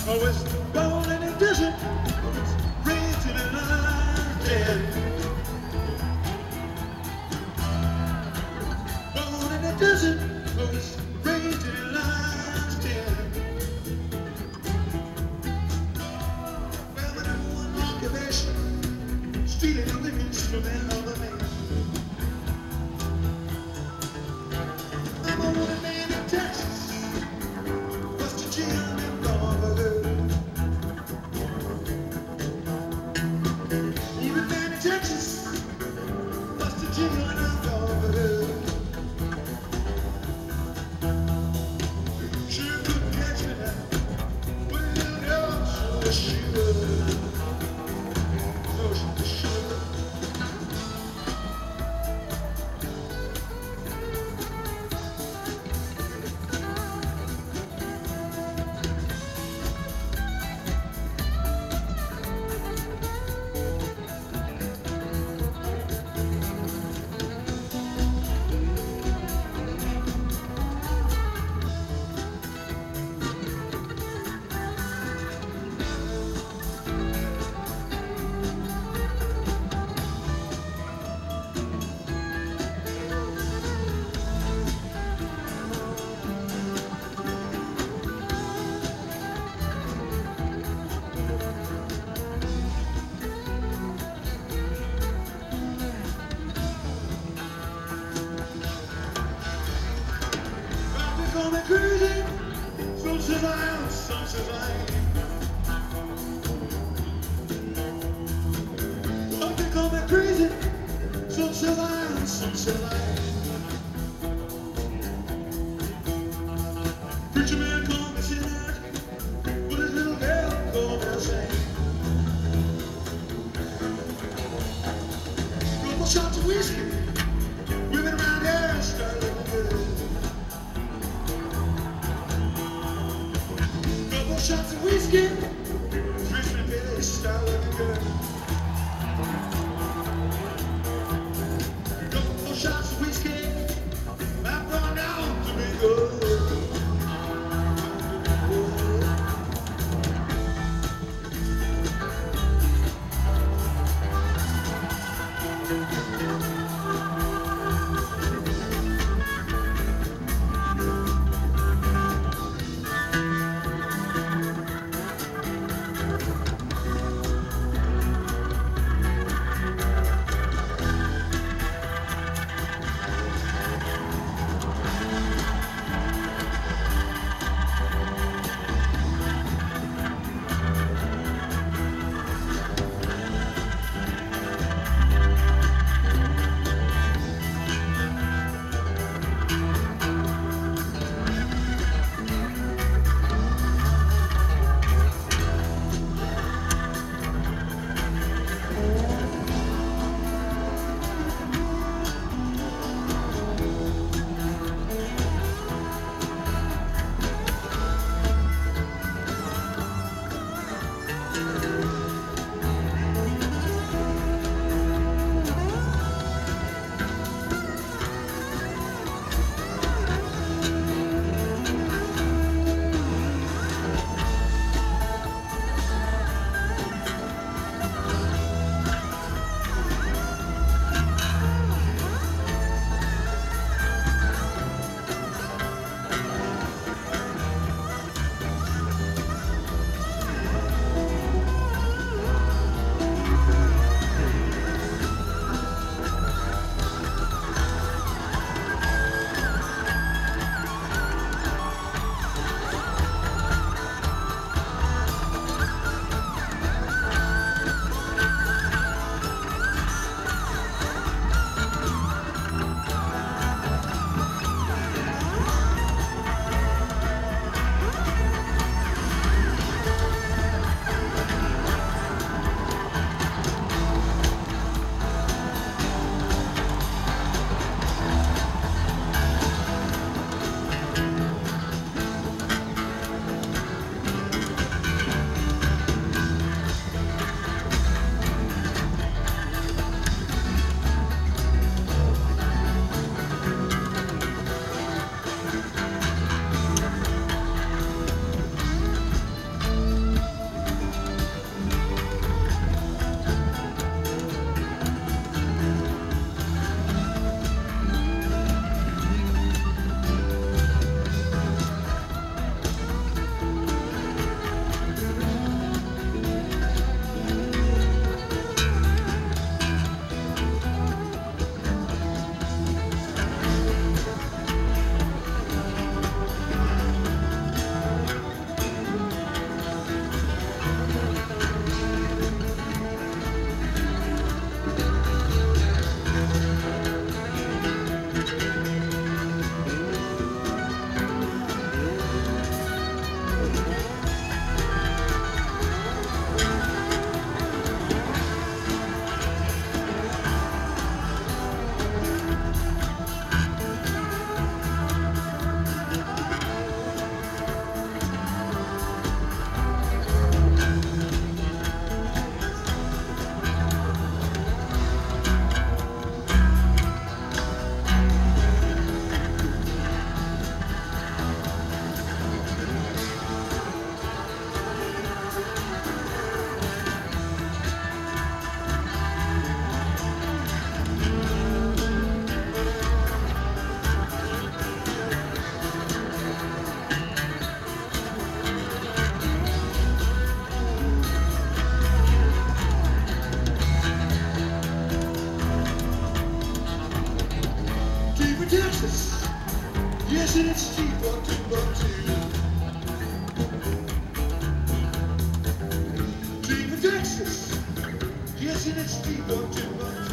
I was born in a desert, raised in a lion. Born in a desert, I was raised in a lion's den. Well, the number one occupation, stealing the livings from another man. I'm a woman man in Texas, West Virginia, and Norfolk. Even man in Texas, West Virginia, and Norfolk. She couldn't catch me now, but a little girl sure she would. Oh, she would. Call me crazy, some says I am, some says I ain't. Well, they call me crazy, some says I am, some says I ain't. Preacher man called me sinner, but his little girl called me a saint. Couple shots of whiskey, women around here start looking good. Shots of whiskey, Richmond Village style looking good. Couple more shots of whiskey, I'm going down to be good. in its teeth on Timbuktu. Deep in Texas, yes, in its teeth on Timbuktu.